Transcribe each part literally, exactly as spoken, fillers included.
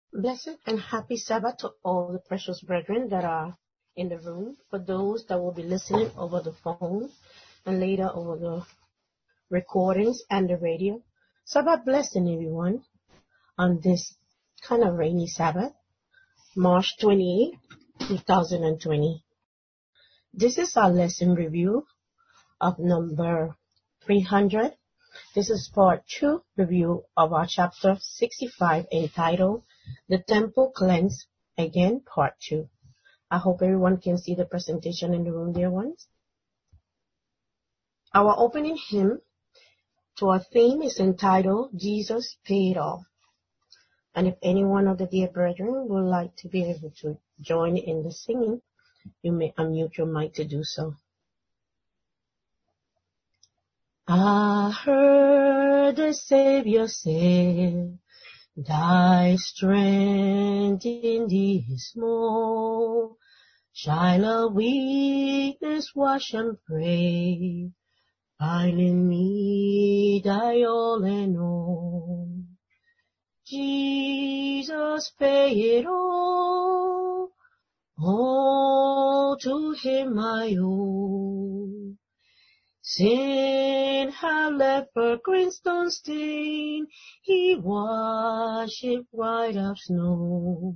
Blessed and happy Sabbath to all the precious brethren that are in the room, for those that will be listening over the phone and later over the recordings and the radio. Sabbath blessing everyone on this kind of rainy Sabbath, March twenty-eighth, two thousand twenty. This is our lesson review of number three hundred. This is part two review of our chapter sixty-five entitled The Temple Cleansed, again part two. I hope everyone can see the presentation in the room, dear ones. Our opening hymn to our theme is entitled Jesus Paid All. And if any one of the dear brethren would like to be able to join in the singing, you may unmute your mic to do so. I heard the Savior say, thy strength in thee is small. Child of weakness, wash and pray. Find in me thy all and all. Jesus paid it all. All to him I owe. Sin had left her greenstone stain, he washed it white as snow.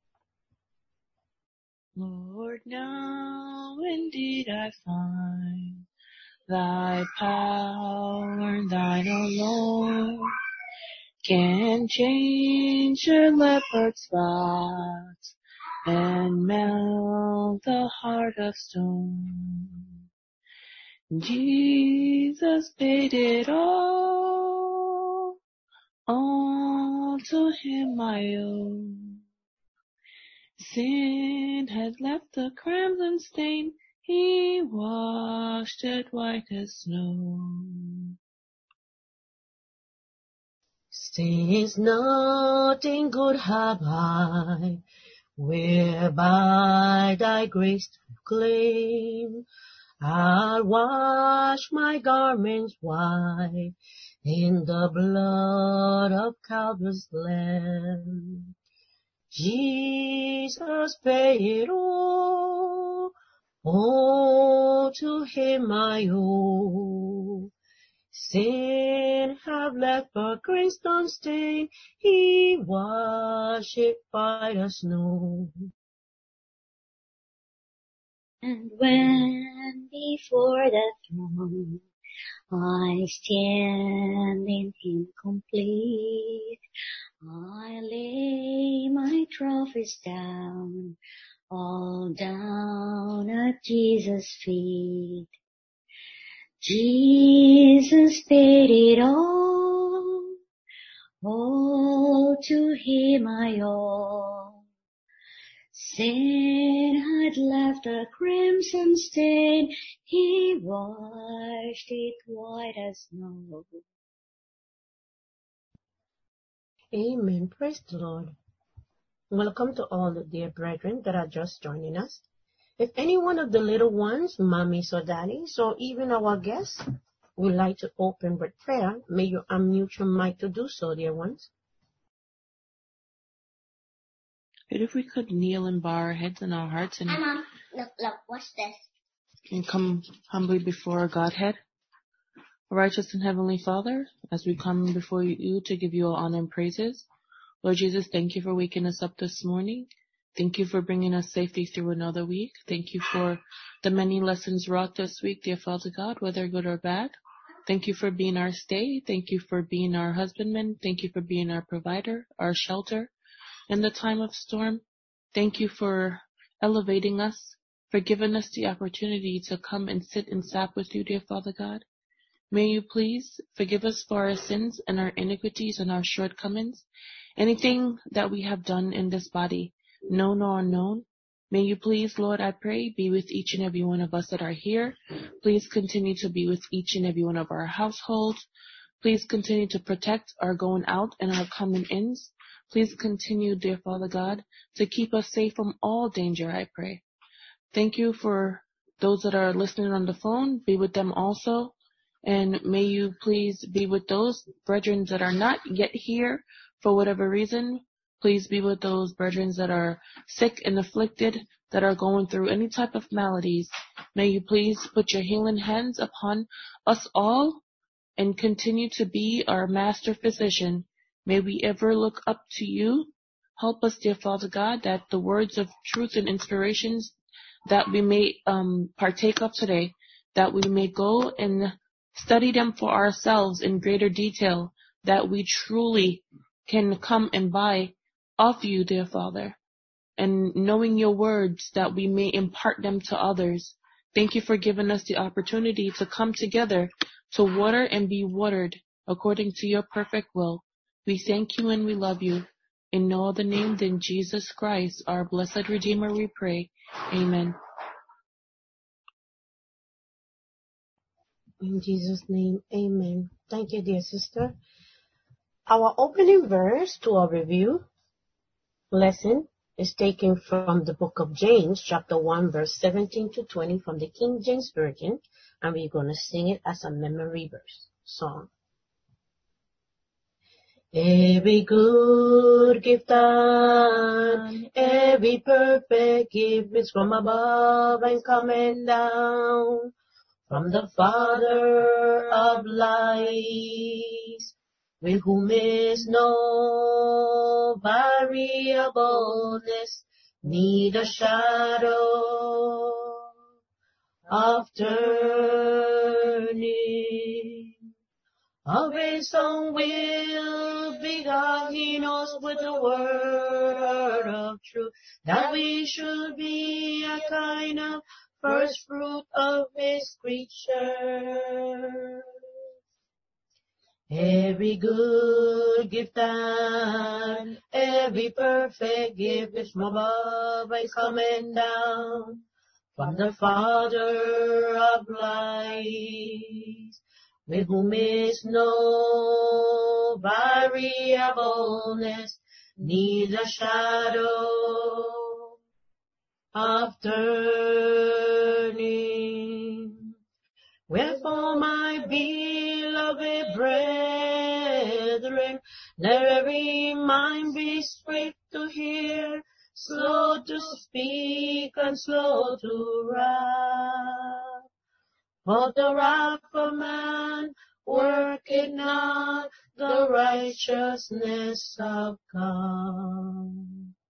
Lord, now indeed I find thy power and thine alone can change a leopard's spots and melt the heart of stone. Jesus paid it all, all to him I owe. Sin had left a crimson stain, he washed it white as snow. Since nothing good have I, whereby thy grace to claim, I'll wash my garments white in the blood of Calvary's Lamb. Jesus paid all, all to him I owe. Sin have left a greenstone stain, he washed it white as snow. And when before the throne I stand in him complete, I lay my trophies down, all down at Jesus' feet. Jesus paid it all, all to him I owe. Sin had left a crimson stain, he washed it white as snow. Amen. Praise the Lord. Welcome to all the dear brethren that are just joining us. If any one of the little ones, mommies or daddies, or even our guests, would like to open with prayer, may you unmute your mic to do so, dear ones. But if we could kneel and bow our heads and our hearts and, Hi, Mom. Look, look, what's this? and come humbly before our Godhead. Righteous and Heavenly Father, as we come before you to give you all honor and praises, Lord Jesus, thank you for waking us up this morning. Thank you for bringing us safely through another week. Thank you for the many lessons wrought this week, dear Father God, whether good or bad. Thank you for being our stay. Thank you for being our husbandman. Thank you for being our provider, our shelter in the time of storm. Thank you for elevating us, for giving us the opportunity to come and sit and sap with you, dear Father God. May you please forgive us for our sins and our iniquities and our shortcomings, anything that we have done in this body, known or unknown. May you please, Lord, I pray, be with each and every one of us that are here. Please continue to be with each and every one of our households. Please continue to protect our going out and our coming ins. Please continue, dear Father God, to keep us safe from all danger, I pray. Thank you for those that are listening on the phone. Be with them also. And may you please be with those brethren that are not yet here for whatever reason. Please be with those brethren that are sick and afflicted, that are going through any type of maladies. May you please put your healing hands upon us all and continue to be our master physician. May we ever look up to you. Help us, dear Father God, that the words of truth and inspirations that we may um, partake of today, that we may go and study them for ourselves in greater detail, that we truly can come and buy of you, dear Father, and knowing your words, that we may impart them to others. Thank you for giving us the opportunity to come together to water and be watered according to your perfect will. We thank you and we love you. In no other name than Jesus Christ, our blessed Redeemer, we pray. Amen. In Jesus' name, amen. Thank you, dear sister. Our opening verse to our review lesson is taken from the book of James, chapter one, verse seventeen to twenty from the King James Version, and we're going to sing it as a memory verse song. Every good gift and every perfect gift is from above and coming down from the Father of lights, with whom is no variableness, neither shadow of turning. Of his own will begot he knows with the word of truth, that we should be a kind of first fruit of his creature. Every good gift and every perfect gift is from above and coming down from the Father of lights, with whom is no variableness, neither shadow of turning. Wherefore, my beloved brethren, let every mind be swift to hear, slow to speak, and slow to wrath. For the wrath of man worketh not the righteousness of God.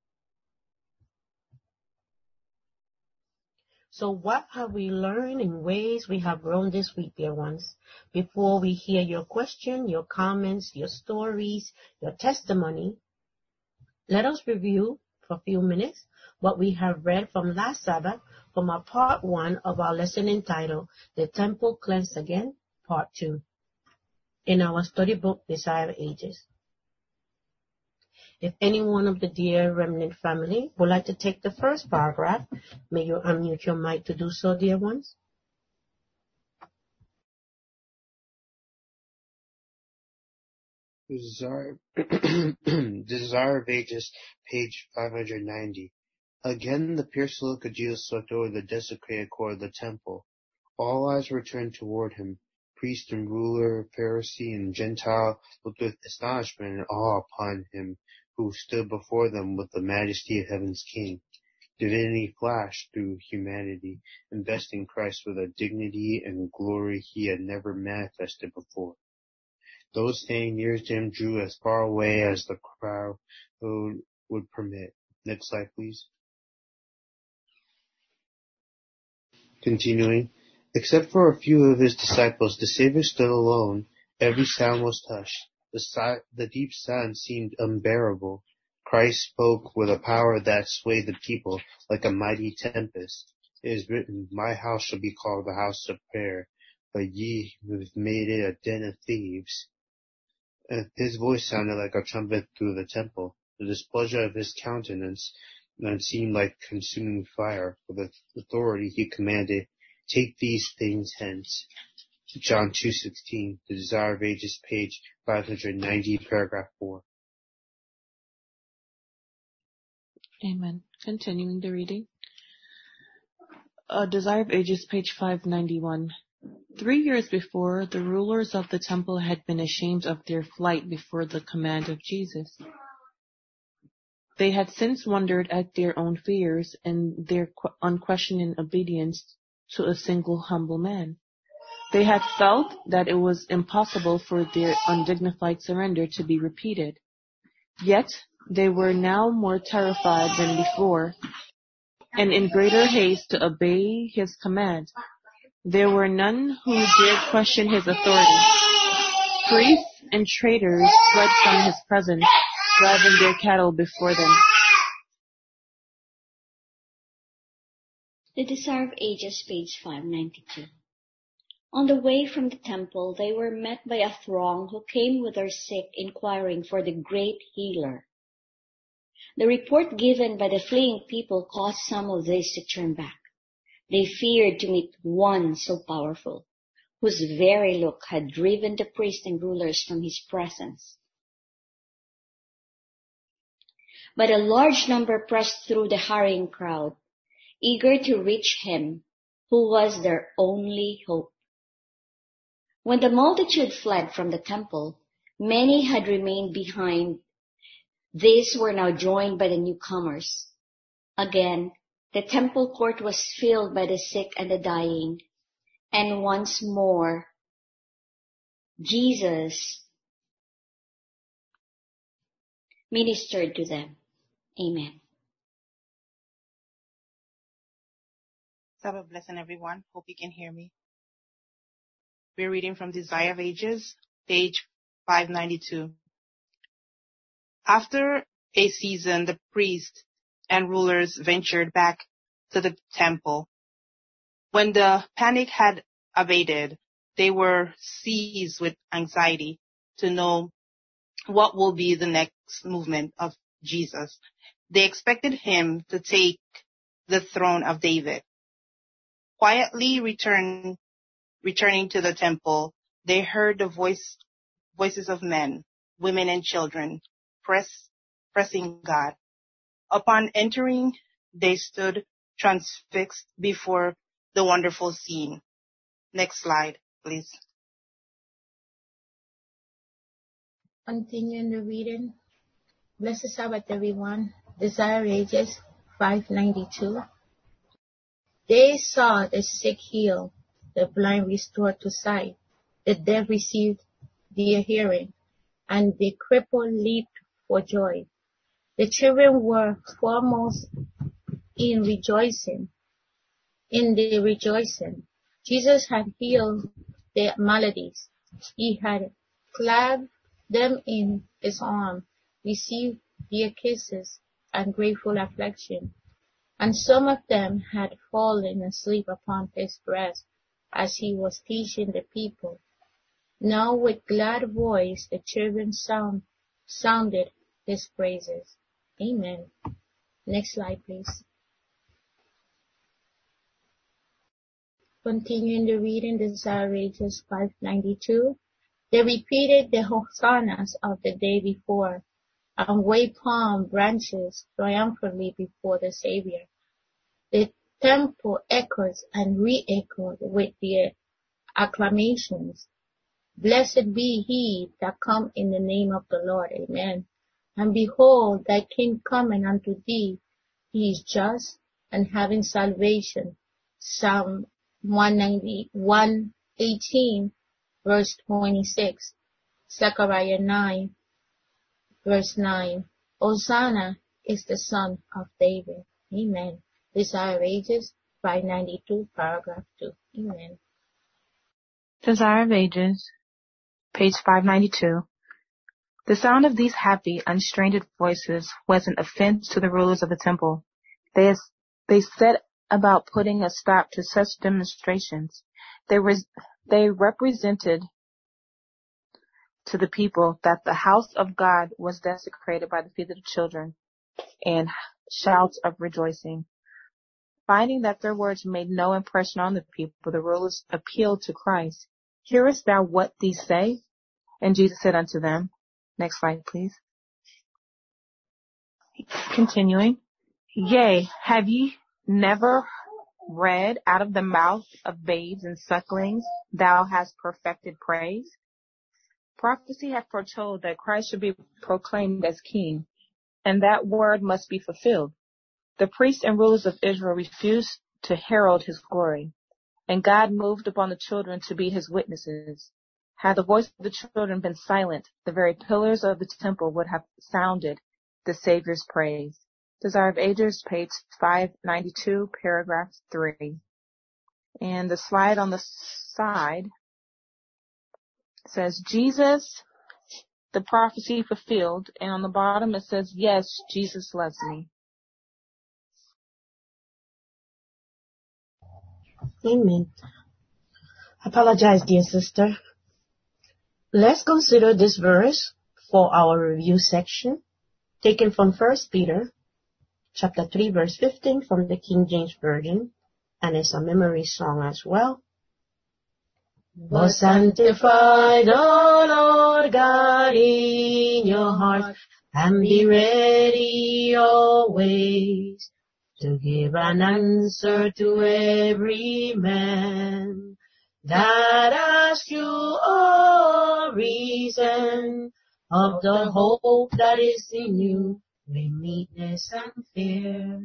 So what have we learned in ways we have grown this week, dear ones? Before we hear your question, your comments, your stories, your testimony, let us review for a few minutes what we have read from last Sabbath from our part one of our lesson entitled, The Temple Cleansed Again, part two, in our study book, Desire of Ages. If anyone of the dear remnant family would like to take the first paragraph, may you unmute your mic to do so, dear ones. Desire, Desire of Ages, page five hundred ninety. Again, the pierced look of Jesus swept over the desecrated court of the temple. All eyes were turned toward him. Priest and ruler, Pharisee and Gentile looked with astonishment and awe upon him who stood before them with the majesty of heaven's king. Divinity flashed through humanity, investing Christ with a dignity and glory he had never manifested before. Those standing near him drew as far away as the crowd would permit. Next slide, please. Continuing, except for a few of his disciples, the Savior stood alone. Every sound was hushed. The, si- the deep silence seemed unbearable. Christ spoke with a power that swayed the people like a mighty tempest. It is written, "My house shall be called the house of prayer, but ye have made it a den of thieves." And his voice sounded like a trumpet through the temple. The displeasure of his countenance seemed like consuming fire. With authority he commanded, "Take these things hence." John two sixteen, The Desire of Ages, page five hundred ninety, paragraph four. Amen. Continuing the reading. Uh, Desire of Ages, page five ninety-one. Three years before, the rulers of the temple had been ashamed of their flight before the command of Jesus. They had since wondered at their own fears and their qu- unquestioning obedience to a single humble man. They had felt that it was impossible for their undignified surrender to be repeated. Yet they were now more terrified than before, and in greater haste to obey his command. There were none who dared question his authority. Priests and traders fled from his presence, driving their cattle before them. The Desire of Ages, page five ninety-two. On the way from the temple, they were met by a throng who came with their sick, inquiring for the great healer. The report given by the fleeing people caused some of these to turn back. They feared to meet one so powerful, whose very look had driven the priests and rulers from his presence. But a large number pressed through the hurrying crowd, eager to reach him, who was their only hope. When the multitude fled from the temple, many had remained behind. These were now joined by the newcomers. Again, the temple court was filled by the sick and the dying, and once more, Jesus ministered to them. Amen. Sabbath blessing, everyone. Hope you can hear me. We're reading from Desire of Ages, page five ninety-two. After a season, the priests and rulers ventured back to the temple. When the panic had abated, they were seized with anxiety to know what will be the next movement of Jesus. They expected him to take the throne of David. Quietly return, returning to the temple, they heard the voice, voices of men, women, and children press, pressing God. Upon entering, they stood transfixed before the wonderful scene. Next slide, please. Continuing the reading. Blessed Sabbath, everyone. Desire Ages five ninety-two. They saw the sick healed, the blind restored to sight, the deaf received their hearing, and the crippled leaped for joy. The children were foremost in rejoicing. In the rejoicing, Jesus had healed their maladies. He had clasped them in his arms, received their kisses and grateful affection. And some of them had fallen asleep upon his breast as he was teaching the people. Now with glad voice the children sound, sounded his praises. Amen. Next slide, please. Continuing the reading, Desire Ages five ninety-two. They repeated the hosannas of the day before and waved palm branches triumphantly before the Savior. The temple echoed and re-echoed with their acclamations. Blessed be he that come in the name of the Lord. Amen. And behold, thy King coming unto thee. He is just and having salvation. Psalm one ninety, one eighteen, verse twenty-six. Zechariah nine, verse nine. Hosanna is the son of David. Amen. Desire Ages five ninety-two, paragraph two. Amen. Desire of Ages, page five ninety-two. The sound of these happy, unstrained voices was an offense to the rulers of the temple. They, they set about putting a stop to such demonstrations. They, res, they represented to the people that the house of God was desecrated by the feet of the children, and shouts of rejoicing. Finding that their words made no impression on the people, the rulers appealed to Christ. Hearest thou what these say? And Jesus said unto them, next slide, please. Continuing. Yea, have ye never read out of the mouth of babes and sucklings, thou hast perfected praise? Prophecy hath foretold that Christ should be proclaimed as king. and that word must be fulfilled. The priests and rulers of Israel refused to herald his glory, and God moved upon the children to be his witnesses. Had the voice of the children been silent, the very pillars of the temple would have sounded the Savior's praise. Desire of Ages, page five ninety-two, paragraph three. And the slide on the side says, Jesus, the prophecy fulfilled, and on the bottom it says, yes, Jesus loves me. Amen. Apologize, dear sister. Let's consider this verse for our review section, taken from First Peter chapter three, verse fifteen from the King James Version, and it's a memory song as well. But sanctify the Lord God in your heart, and be ready always to give an answer to every man that asks you a reason of the hope that is in you with meekness and fear.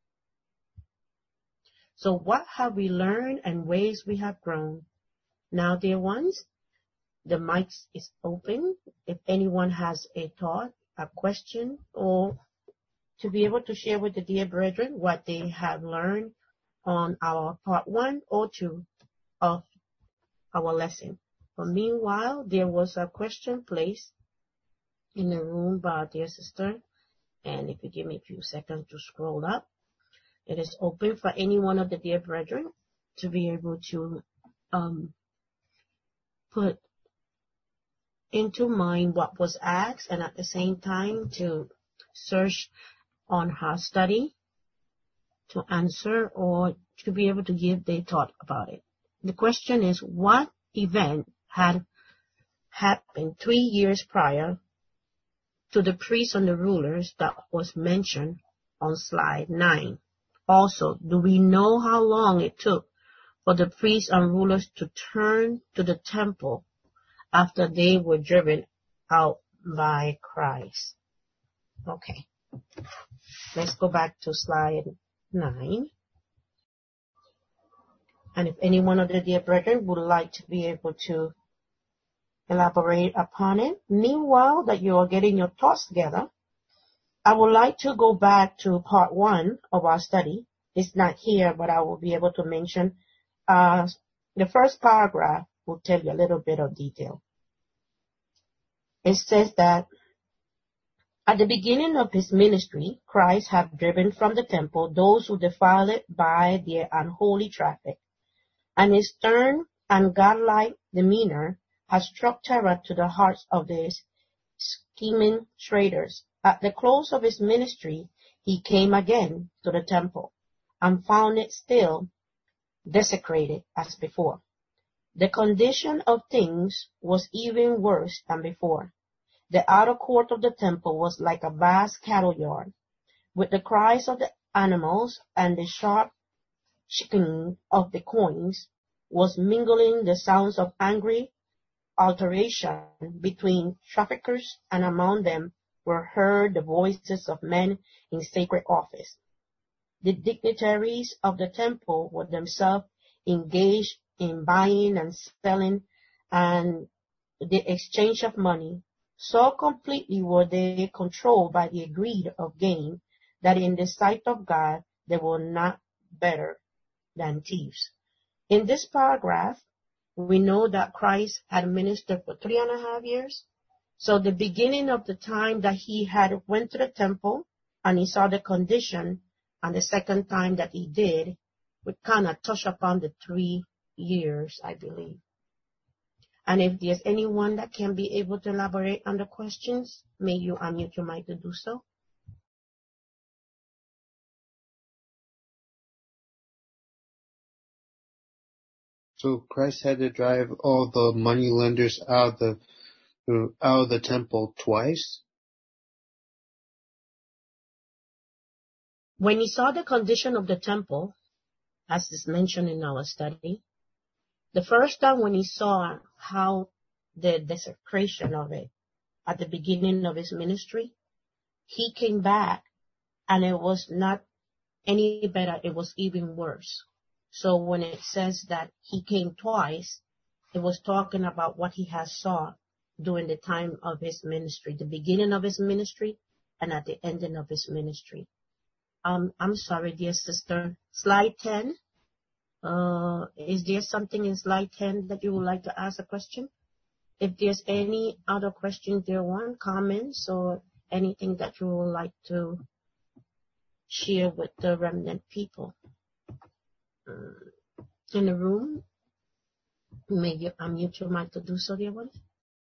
So what have we learned and ways we have grown? Now, dear ones, the mic is open. If anyone has a thought, a question, or to be able to share with the dear brethren what they have learned on our part one or two of our lesson. But meanwhile, there was a question placed in the room by our dear sister, and if you give me a few seconds to scroll up, it is open for any one of the dear brethren to be able to um, put into mind what was asked, and at the same time to search on her study to answer or to be able to give their thought about it. The question is, what event had happened three years prior to the priests and the rulers that was mentioned on slide nine? Also, do we know how long it took for the priests and rulers to turn to the temple after they were driven out by Christ? Okay. Let's go back to slide nine. And if any one of the dear brethren would like to be able to elaborate upon it, meanwhile that you are getting your thoughts together, I would like to go back to part one of our study. It's not here, but I will be able to mention uh, the first paragraph will tell you a little bit of detail. It says that at the beginning of his ministry, Christ had driven from the temple those who defile it by their unholy traffic, and his stern and godlike demeanor has struck terror to the hearts of these scheming traders. At the close of his ministry, he came again to the temple and found it still desecrated as before. The condition of things was even worse than before. The outer court of the temple was like a vast cattle yard, with the cries of the animals and the sharp chickling of the coins was mingling the sounds of angry altercation between traffickers, and among them were heard the voices of men in sacred office. The dignitaries of the temple were themselves engaged in buying and selling and the exchange of money. So completely were they controlled by the greed of gain that in the sight of God they were not better than thieves. In this paragraph, we know that Christ had ministered for three and a half years. So the beginning of the time that he had went to the temple and he saw the condition, and the second time that he did, we kind of touch upon the three years, I believe. And if there's anyone that can be able to elaborate on the questions, may you unmute your mic to do so. So Christ had to drive all the money lenders out of the out of the temple twice? When he saw the condition of the temple, as is mentioned in our study, the first time when he saw how the desecration of it at the beginning of his ministry, he came back and it was not any better, it was even worse. So when it says that he came twice, it was talking about what he has saw during the time of his ministry, the beginning of his ministry and at the ending of his ministry. Um, I'm sorry, dear sister. Slide ten. Uh, is there something in slide ten that you would like to ask a question? If there's any other questions there, one comments or anything that you would like to share with the remnant people uh, in the room, may you unmute your mic to do so, dear one.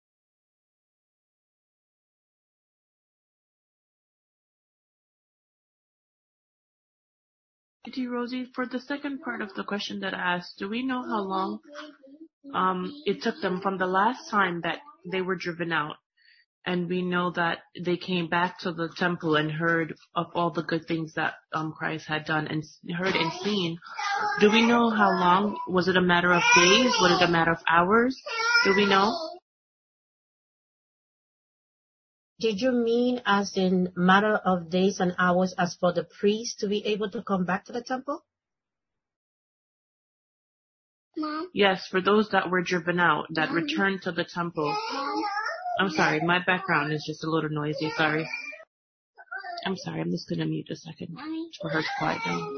Auntie Rosie, for the second part of the question that I asked, do we know how long um, it took them from the last time that they were driven out? And we know that they came back to the temple and heard of all the good things that um, Christ had done and heard and seen. Do we know how long? Was it a matter of days? Was it a matter of hours? Do we know? Did you mean as in matter of days and hours as for the priest to be able to come back to the temple? Mom? Yes, for those that were driven out, that Mom. returned to the temple. I'm sorry, my background is just a little noisy, sorry. I'm sorry, I'm just going to mute a second for her to quiet down.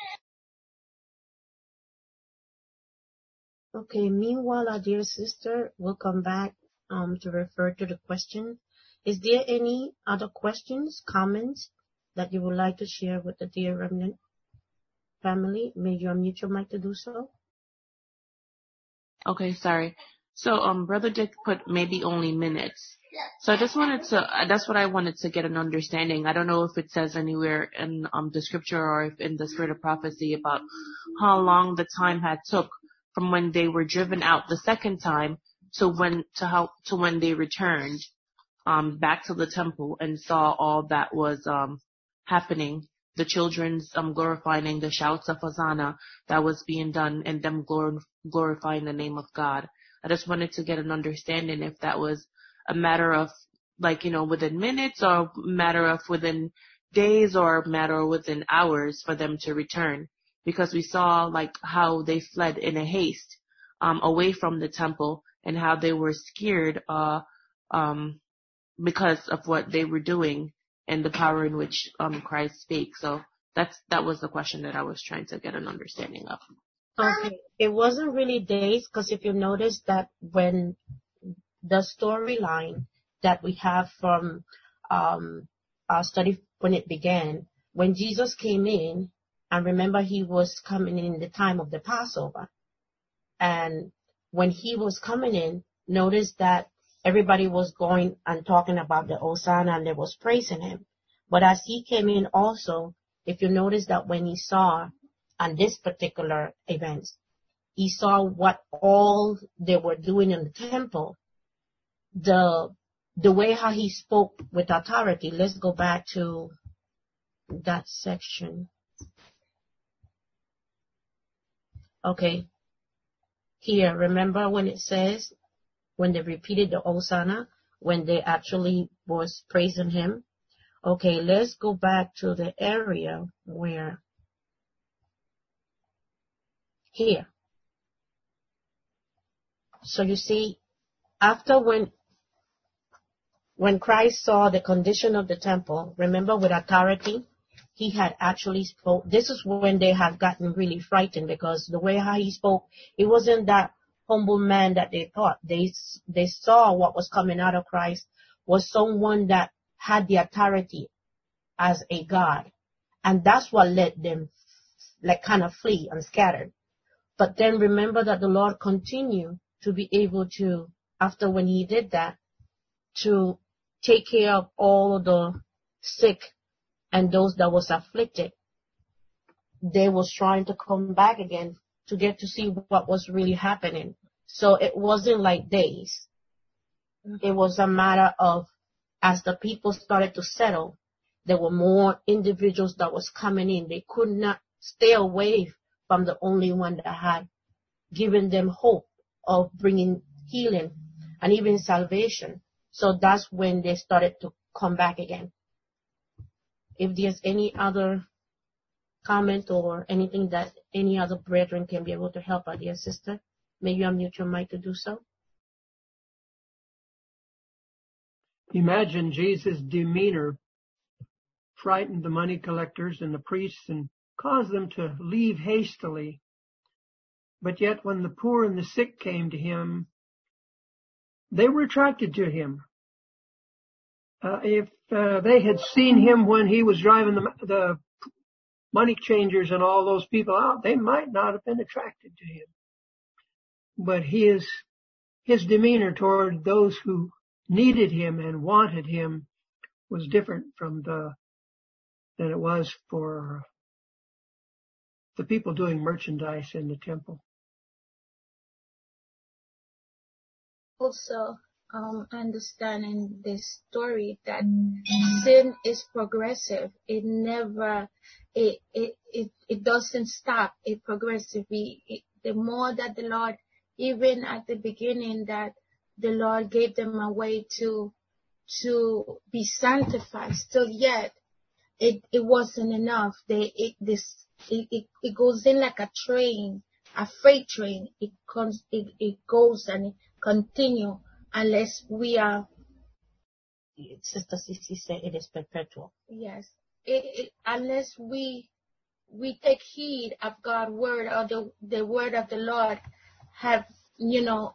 Okay, meanwhile, our dear sister will come back um, to refer to the question. Is there any other questions, comments that you would like to share with the dear remnant family? May you unmute your mic to do so? Okay, sorry. So, um, Brother Dick put maybe only minutes. So I just wanted to, uh, that's what I wanted to get an understanding. I don't know if it says anywhere in um the scripture or if in the spirit of prophecy about how long the time had took from when they were driven out the second time to when, to how, to when they returned, um, back to the temple and saw all that was, um, happening. The children's, um, glorifying the shouts of Hosanna that was being done and them glor- glorifying the name of God. I just wanted to get an understanding if that was a matter of, like, you know, within minutes or a matter of within days or a matter within hours for them to return. Because we saw, like, how they fled in a haste um, away from the temple and how they were scared uh, um, because of what they were doing and the power in which um, Christ spake. So that's that was the question that I was trying to get an understanding of. Okay, it wasn't really days, because if you notice that when the storyline that we have from um, our study when it began, when Jesus came in, and remember he was coming in the time of the Passover, and when he was coming in, notice that everybody was going and talking about the Hosanna and they was praising him. But as he came in also, if you notice that when he saw on this particular event, he saw what all they were doing in the temple, the the way how he spoke with authority. Let's go back to that section. Okay. Here, remember when it says, when they repeated the Hosanna, when they actually was praising him? Okay, let's go back to the area where, here. So you see, after when, when Christ saw the condition of the temple, remember with authority, he had actually spoke. This is when they had gotten really frightened, because the way how he spoke, it wasn't that humble man that they thought. They, they saw what was coming out of Christ was someone that had the authority as a God. And that's what led them like kind of flee and scatter. But then remember that the Lord continued to be able to, after when he did that, to take care of all the sick and those that was afflicted. They was trying to come back again to get to see what was really happening. So it wasn't like days. It was a matter of, as the people started to settle, there were more individuals that was coming in. They could not stay away from the only one that had given them hope of bringing healing and even salvation. So that's when they started to come back again. if there's any other comment or anything that any other brethren can be able to help our dear sister, may you unmute your mic to do so. Imagine Jesus' demeanor frightened the money collectors and the priests and caused them to leave hastily. But yet when the poor and the sick came to him, they were attracted to him. Uh, if uh, they had seen him when he was driving the, the money changers and all those people out, they might not have been attracted to him. But his, his demeanor toward those who needed him and wanted him was different from the, than it was for the people doing merchandise in the temple. Also, um, understand in this story that sin is progressive. It never, it, it, it, it doesn't stop. It progressively, it, the more that the Lord, even at the beginning that the Lord gave them a way to, to be sanctified, still yet, it, it wasn't enough. They, it, this, it, it, it goes in like a train, a freight train. It comes, it, it goes and it continues unless we are. Sister Sissy said it is perpetual. Yes. It, it, unless we, we take heed of God's word or the, the word of the Lord have, you know,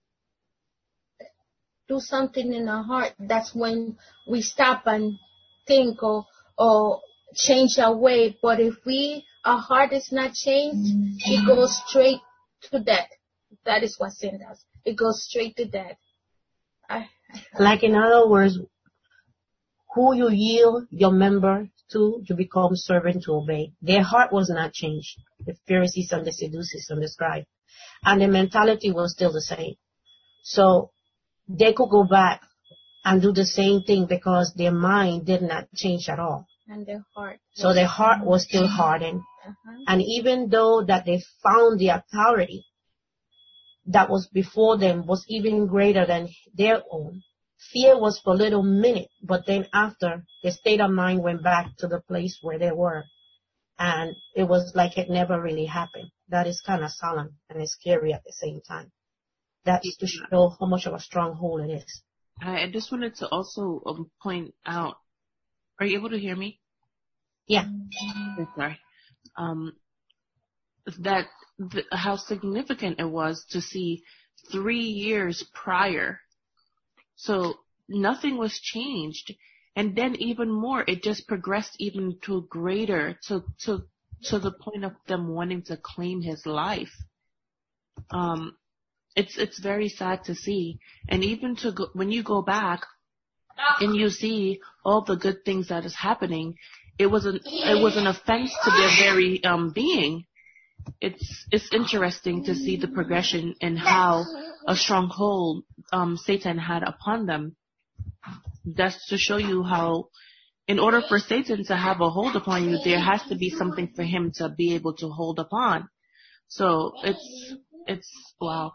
do something in our heart. That's when we stop and think or, or change our way. But if we, our heart is not changed, it goes straight to death. That is what sin does. It goes straight to death. I, I, like in other words, who you yield your member to, you become servant to obey. Their heart was not changed. The Pharisees and the Sadducees and the scribes. And the mentality was still the same. So they could go back and do the same thing because their mind did not change at all. And their heart. So their heart was still hardened. Uh-huh. And even though that they found the authority that was before them was even greater than their own, fear was for a little minute, but then after, the state of mind went back to the place where they were. And it was like it never really happened. That is kind of solemn and it's scary at the same time. That's to show how much of a stronghold it is. I just wanted to also um, point out, are you able to hear me? Yeah. Okay, sorry. Um, that the, how significant it was to see three years prior. So nothing was changed. And then even more, it just progressed even to greater, to, to, to the point of them wanting to claim his life. Um, It's it's very sad to see, and even to go, when you go back and you see all the good things that is happening, it was an it was an offense to their very um, being. It's it's interesting to see the progression and how a stronghold um, Satan had upon them. That's to show you how, in order for Satan to have a hold upon you, there has to be something for him to be able to hold upon. So it's it's wow.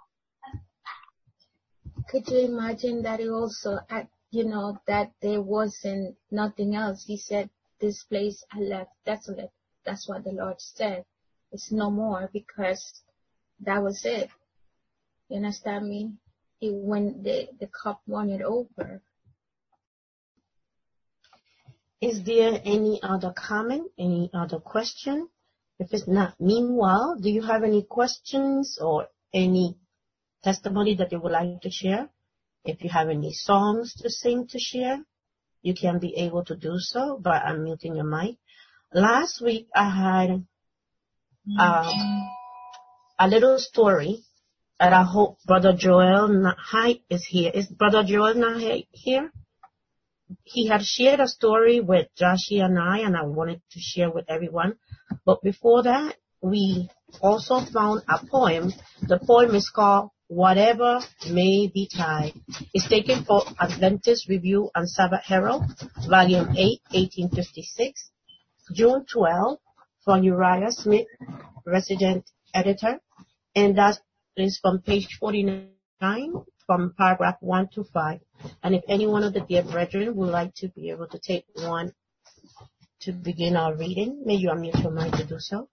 Could you imagine that it also, at, you know, that there wasn't nothing else? He said, this place I left desolate. That's what the Lord said. It's no more because that was it. You understand me? It, when the, the cup wanted over. Is there any other comment, any other question? If it's not, meanwhile, do you have any questions or any testimony that you would like to share? If you have any songs to sing to share, you can be able to do so by unmuting your mic. Last week I had um, a little story, and I hope Brother Joel Hyde is here. Is Brother Joel not here? He had shared a story with Joshie and I, and I wanted to share with everyone. But before that, we also found a poem. The poem is called Whatever May Betide. It's taken from Adventist Review and Sabbath Herald, Volume eight, eighteen fifty-six, June twelfth, from Uriah Smith, resident editor, and that is from page forty-nine, from paragraph one to five. And if any one of the dear brethren would like to be able to take one to begin our reading, may you unmute your mind to do so.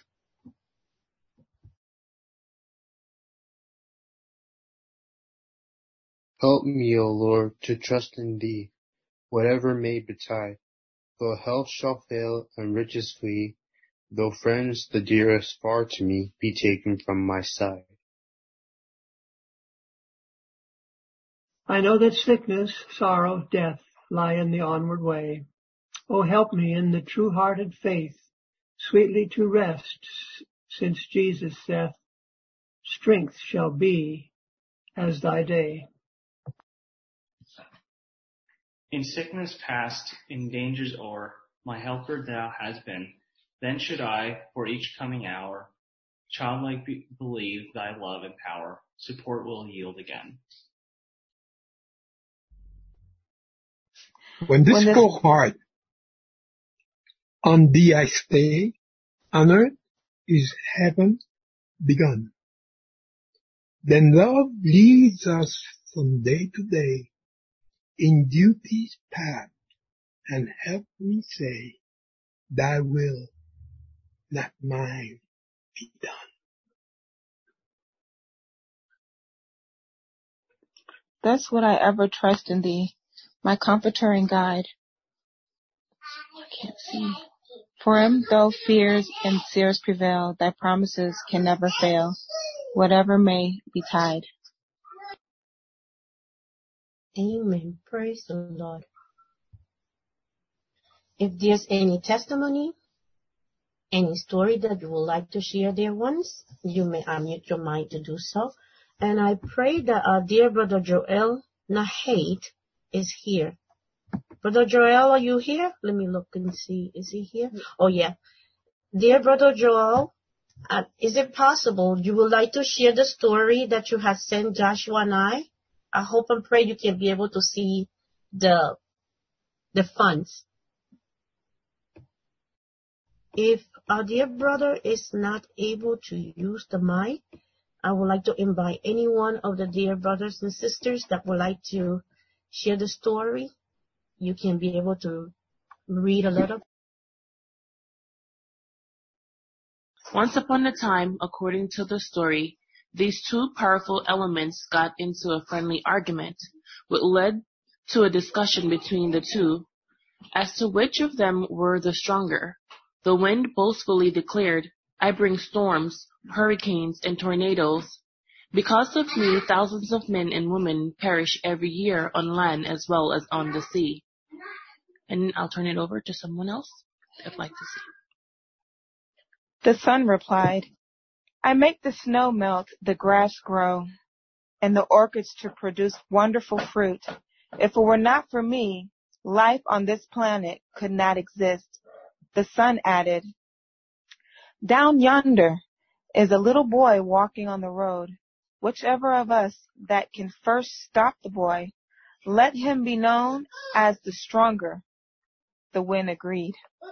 Help me, O Lord, to trust in thee, whatever may betide. Though health shall fail and riches flee, though friends the dearest far to me be taken from my side. I know that sickness, sorrow, death lie in the onward way. O help me in the true-hearted faith, sweetly to rest, since Jesus saith, strength shall be as thy day. In sickness past, in dangers o'er, my helper thou hast been. Then should I, for each coming hour, childlike be- believe thy love and power, support will yield again. When this When this poor heart on thee I stay, on earth is heaven begun. Then love leads us from day to day in duty's path, and help me say, thy will, not mine, be done. Thus would I ever trust in thee, my comforter and guide. I can't see. For him, though fears and fears prevail, thy promises can never fail, whatever may betide. Amen. Praise the Lord. If there's any testimony, any story that you would like to share, dear ones, you may unmute your mind to do so. And I pray that our dear brother Joel Nahate is here. Brother Joel, are you here? Let me look and see. Is he here? Oh, yeah. Dear brother Joel, uh, is it possible you would like to share the story that you have sent Joshua and I? I hope and pray you can be able to see the the funds. If our dear brother is not able to use the mic, I would like to invite any one of the dear brothers and sisters that would like to share the story. You can be able to read a little. Once upon a time, according to the story, these two powerful elements got into a friendly argument, which led to a discussion between the two as to which of them were the stronger. The wind boastfully declared, I bring storms, hurricanes, and tornadoes. Because of me, thousands of men and women perish every year on land as well as on the sea. And I'll turn it over to someone else I'd like to see. The sun replied, I make the snow melt, the grass grow, and the orchids to produce wonderful fruit. If it were not for me, life on this planet could not exist. The sun added, down yonder is a little boy walking on the road. Whichever of us that can first stop the boy, let him be known as the stronger. The wind agreed.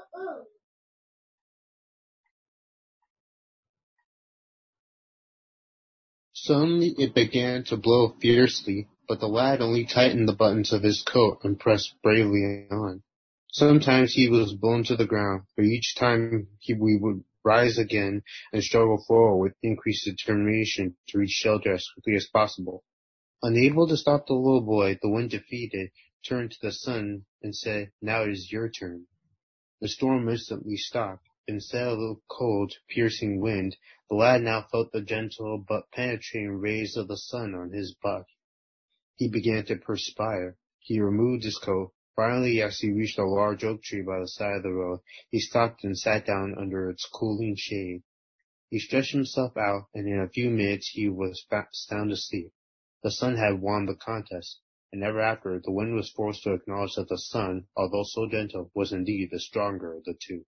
Suddenly it began to blow fiercely, but the lad only tightened the buttons of his coat and pressed bravely on. Sometimes he was blown to the ground, but each time he we would rise again and struggle forward with increased determination to reach shelter as quickly as possible. Unable to stop the little boy, the wind defeated, turned to the sun and said, now it is your turn. The storm instantly stopped. Instead of the cold, piercing wind, the lad now felt the gentle but penetrating rays of the sun on his body. He began to perspire. He removed his coat. Finally, as he reached a large oak tree by the side of the road, he stopped and sat down under its cooling shade. He stretched himself out, and in a few minutes he was sound asleep. The sun had won the contest, and ever after the wind was forced to acknowledge that the sun, although so gentle, was indeed the stronger of the two.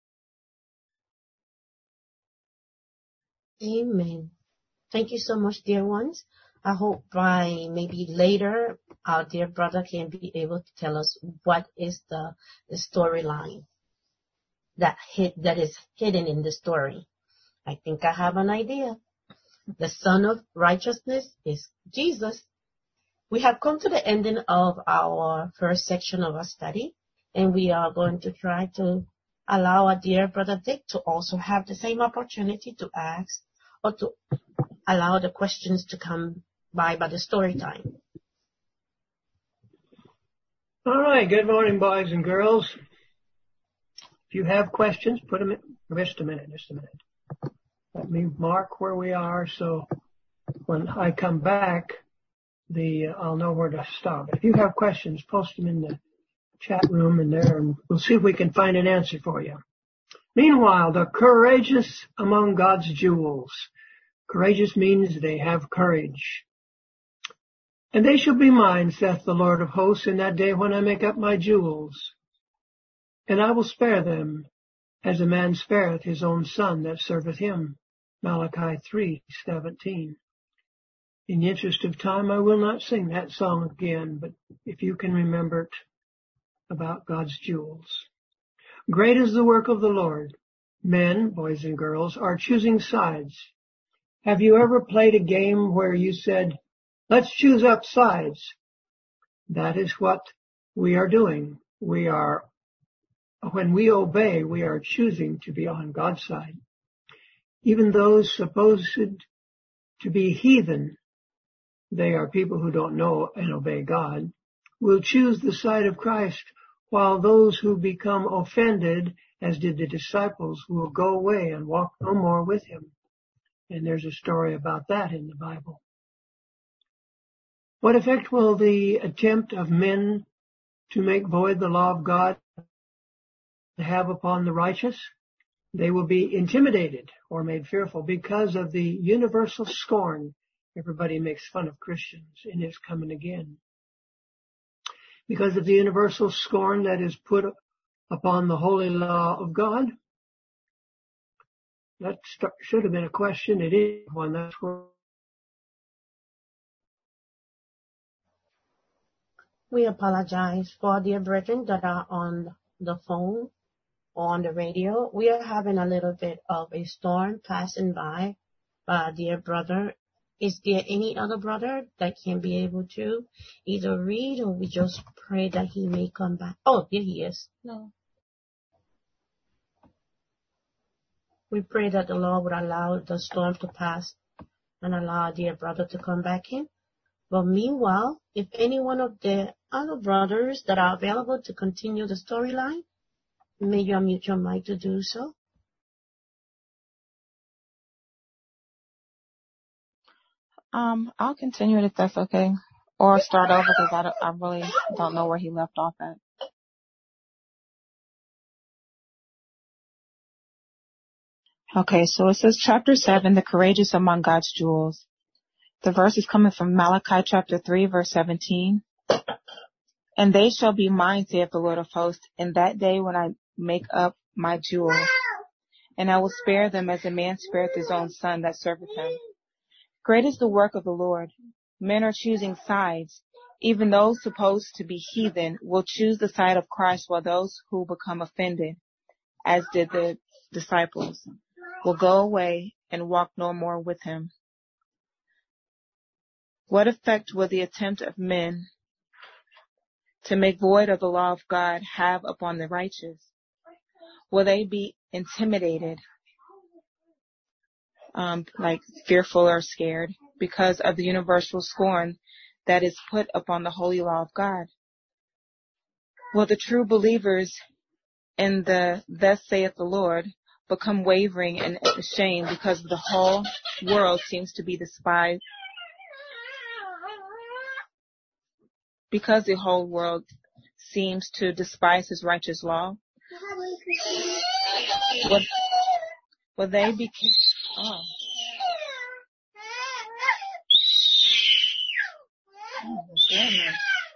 Amen. Thank you so much, dear ones. I hope by maybe later our dear brother can be able to tell us what is the, the storyline that hid, that is hidden in the story. I think I have an idea. The Son of Righteousness is Jesus. We have come to the ending of our first section of our study, And we are going to try to allow our dear brother Dick to also have the same opportunity to ask or to allow the questions to come by by the story time. All right. Good morning, boys and girls. If you have questions, put them in. Just a minute, just a minute. Let me mark where we are so when I come back, the uh, I'll know where to stop. If you have questions, post them in the chat room in there, and we'll see if we can find an answer for you. Meanwhile, the courageous among God's jewels. Courageous means they have courage. And they shall be mine, saith the Lord of hosts, in that day when I make up my jewels. And I will spare them, as a man spareth his own son that serveth him. Malachi three seventeen. In the interest of time, I will not sing that song again, but if you can remember it about God's jewels. Great is the work of the Lord. Men, boys and girls, are choosing sides. Have you ever played a game where you said, let's choose up sides? That is what we are doing. We are, when we obey, we are choosing to be on God's side. Even those supposed to be heathen, they are people who don't know and obey God, will choose the side of Christ, while those who become offended, as did the disciples, will go away and walk no more with him. And there's a story about that in the Bible. What effect will the attempt of men to make void the law of God have upon the righteous? They will be intimidated or made fearful because of the universal scorn. Everybody makes fun of Christians in his coming again. Because of the universal scorn that is put upon the holy law of God. That st- should have been a question. It is one. That's where We apologize for dear brethren that are on the phone or on the radio. We are having a little bit of a storm passing by. Uh, dear brother, is there any other brother that can be able to either read, or we just pray that he may come back? Oh, there he is. No. We pray that the Lord would allow the storm to pass and allow our dear brother to come back in. But meanwhile, if any one of the other brothers that are available to continue the storyline, may you unmute your mic to do so. Um, I'll continue it if that's okay, or start over because I, don't, I really don't know where he left off at. Okay, so it says chapter seven, the courageous among God's jewels. The verse is coming from Malachi chapter three, verse seventeen. And they shall be mine, saith the Lord of hosts, in that day when I make up my jewels. And I will spare them as a man spareth his own son that serveth him. Great is the work of the Lord. Men are choosing sides. Even those supposed to be heathen will choose the side of Christ, while those who become offended, as did the disciples, will go away and walk no more with him. What effect will the attempt of men to make void of the law of God have upon the righteous? Will they be intimidated, um, like fearful or scared, because of the universal scorn that is put upon the holy law of God? Will the true believers in the thus saith the Lord become wavering and ashamed because the whole world seems to be despised, because the whole world seems to despise his righteous law? Will, will they be... Oh. Oh, goodness.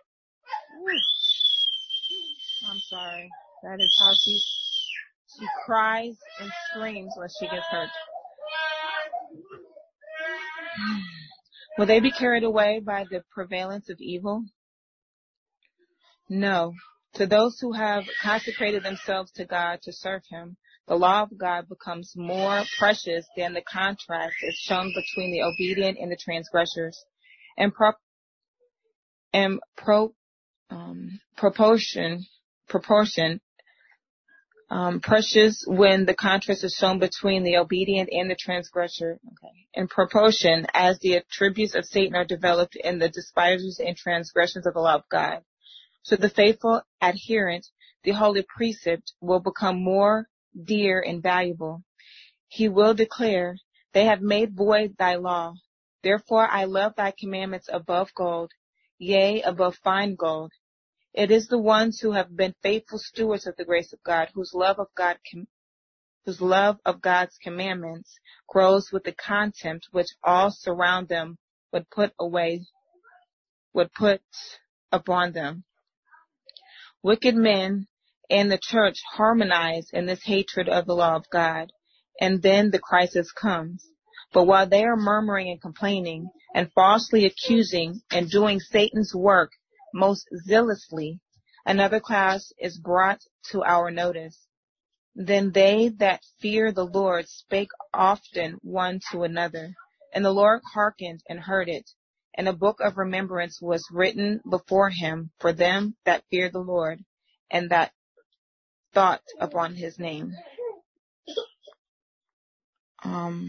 I'm sorry. That is how she she cries and screams when she gets hurt. Will they be carried away by the prevalence of evil? No. To those who have consecrated themselves to God to serve him, the law of God becomes more precious than the contrast is shown between the obedient and the transgressors. And pro, and pro, um, proportion proportion, um, precious when the contrast is shown between the obedient and the transgressor. Okay. In proportion as the attributes of Satan are developed in the despisers and transgressions of the law of God. So the faithful adherent, the holy precept will become more dear and valuable. He will declare, they have made void thy law. Therefore I love thy commandments above gold, yea, above fine gold. It is the ones who have been faithful stewards of the grace of God, whose love of God, com- whose love of God's commandments grows with the contempt which all surround them would put away, would put upon them. Wicked men and the church harmonize in this hatred of the law of God, and then the crisis comes. But while they are murmuring and complaining and falsely accusing and doing Satan's work most zealously, another class is brought to our notice. Then they that fear the Lord spake often one to another, and the Lord hearkened and heard it, and a book of remembrance was written before him for them that fear the Lord, and that thought upon his name. Um,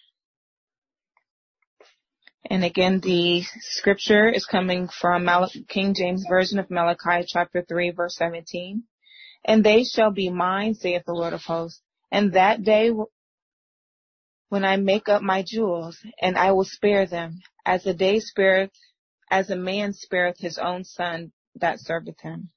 and again, the scripture is coming from Mal- King James Version of Malachi chapter three, verse seventeen. And they shall be mine, saith the Lord of hosts, and that day w- when I make up my jewels, and I will spare them, as a day spareth, as a man spareth his own son that serveth him.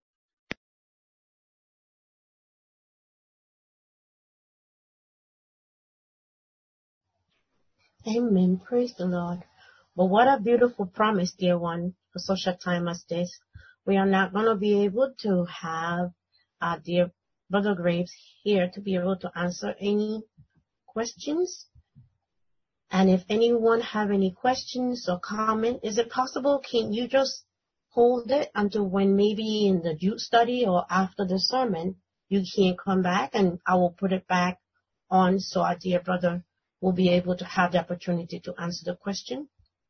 Amen. Praise the Lord. But what a beautiful promise, dear one, for such a time as this. We are not going to be able to have our dear Brother Graves here to be able to answer any questions. And if anyone have any questions or comment, is it possible, can you just hold it until when maybe in the youth study or after the sermon, you can come back and I will put it back on so our dear brother will be able to have the opportunity to answer the question.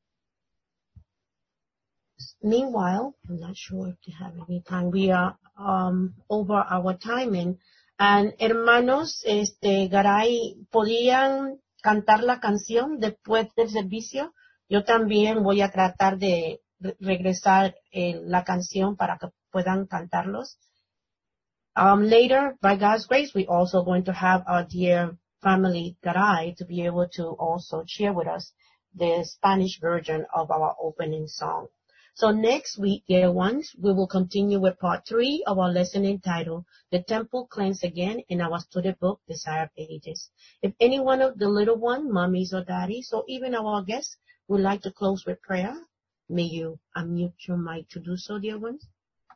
Meanwhile, I'm not sure if they have any time. We are um, over our timing. And hermanos, este, Garay, ¿podían cantar la canción después del servicio? Yo también voy a tratar de re- regresar eh, la canción para que puedan cantarlos. Um, later, by God's grace, we're also going to have our dear family Garay to be able to also share with us the Spanish version of our opening song. So next week, dear ones, we will continue with part three of our lesson entitled, The Temple Cleansed Again, in our study book, Desire of Ages. If any one of the little one, mommies or daddies, or even our guests would like to close with prayer, may you unmute your mic to do so, dear ones.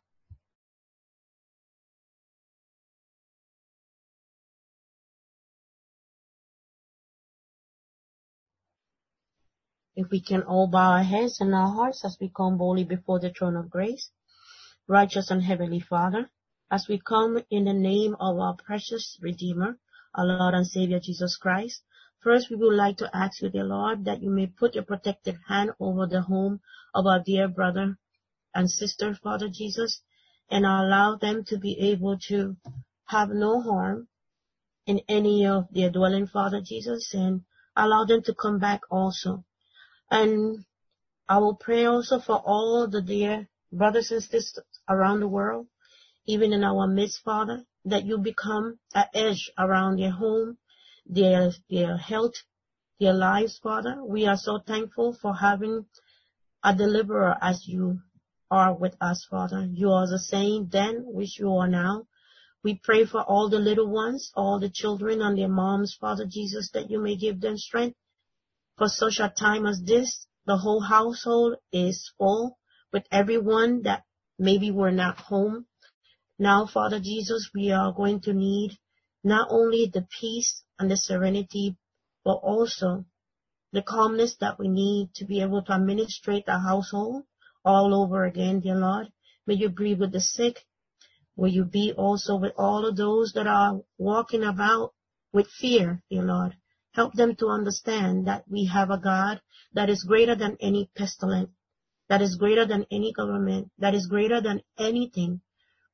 If we can all bow our heads and our hearts as we come boldly before the throne of grace. Righteous and Heavenly Father, as we come in the name of our precious Redeemer, our Lord and Savior Jesus Christ, first we would like to ask you, dear Lord, that you may put your protected hand over the home of our dear brother and sister, Father Jesus, and allow them to be able to have no harm in any of their dwelling, Father Jesus, and allow them to come back also. And I will pray also for all the dear brothers and sisters around the world, even in our midst, Father, that you become an edge around their home, their, their health, their lives, Father. We are so thankful for having a deliverer as you are with us, Father. You are the same then, which you are now. We pray for all the little ones, all the children and their moms, Father Jesus, that you may give them strength. For such a time as this, the whole household is full with everyone that maybe were not home. Now, Father Jesus, we are going to need not only the peace and the serenity, but also the calmness that we need to be able to administrate the household all over again, dear Lord. May you breathe with the sick. Will you be also with all of those that are walking about with fear, dear Lord. Help them to understand that we have a God that is greater than any pestilence, that is greater than any government, that is greater than anything.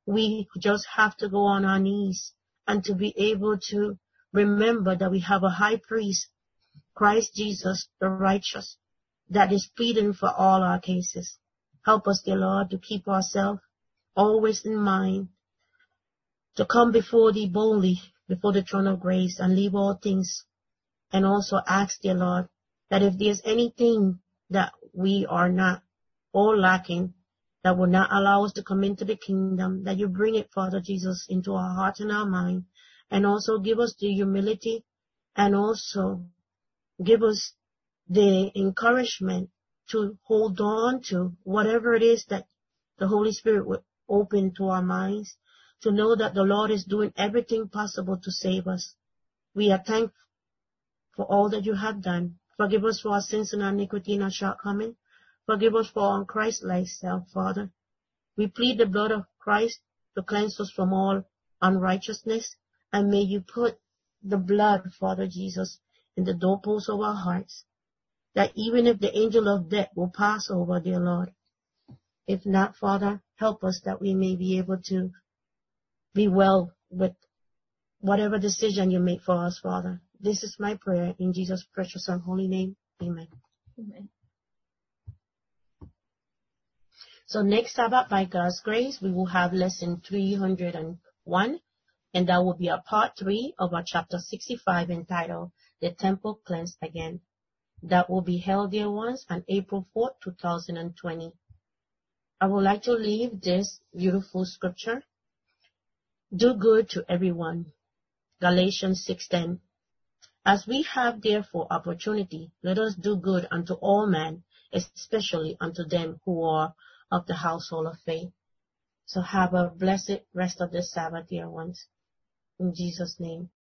We just have to go on our knees and to be able to remember that we have a high priest, Christ Jesus, the righteous, that is pleading for all our cases. Help us, dear Lord, to keep ourselves always in mind, to come before thee boldly, before the throne of grace, and leave all things. And also ask, dear Lord, that if there's anything that we are not all lacking, that will not allow us to come into the kingdom, that you bring it, Father Jesus, into our heart and our mind, and also give us the humility, and also give us the encouragement to hold on to whatever it is that the Holy Spirit will open to our minds, to know that the Lord is doing everything possible to save us. We are thankful for all that you have done. Forgive us for our sins and our iniquity and our shortcoming. Forgive us for our Christ-like self, Father. We plead the blood of Christ to cleanse us from all unrighteousness, and may you put the blood, Father Jesus, in the doorposts of our hearts, that even if the angel of death will pass over, dear Lord, if not, Father, help us that we may be able to be well with whatever decision you make for us, Father. This is my prayer in Jesus' precious and holy name. Amen. Amen. So next Sabbath, by God's grace, we will have lesson three hundred one, and that will be a part three of our chapter sixty-five entitled The Temple Cleansed Again. That will be held, dear ones, on April fourth, two thousand twenty. I would like to leave this beautiful scripture. Do good to everyone. Galatians six ten. As we have therefore opportunity, let us do good unto all men, especially unto them who are of the household of faith. So have a blessed rest of the Sabbath, dear ones. In Jesus' name.